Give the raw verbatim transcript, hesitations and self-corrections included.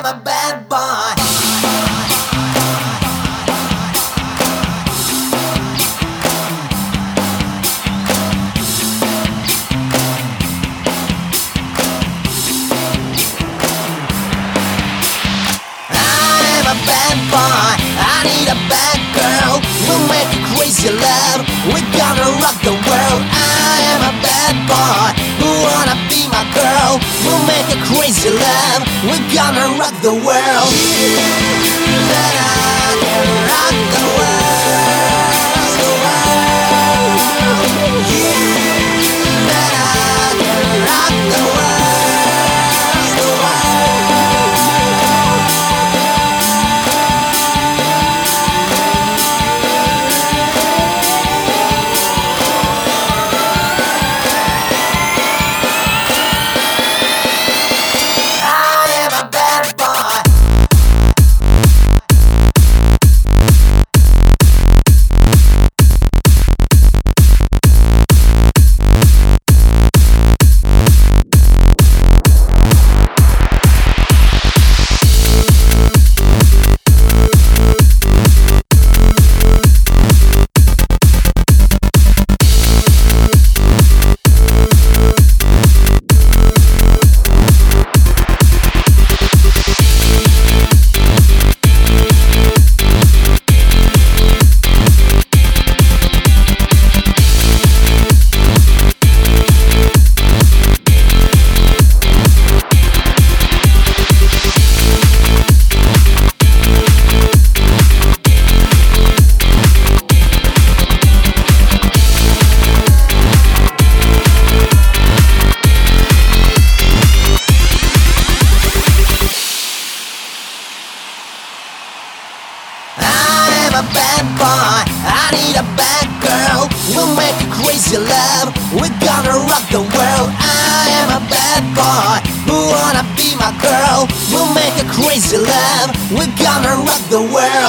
am a bad boy. I need a bad girl, we'll make a crazy love, we're gonna rock the world. I am a bad boy, who wanna be my girl, we'll make a crazy love, we're gonna rock the world. That I can rock the world, the world. That I can rock the world, the world. Bad boy, I need a bad girl, we'll make a crazy love, we're gonna rock the world. I am a bad boy, who wanna be my girl, we'll make a crazy love, we're gonna rock the world.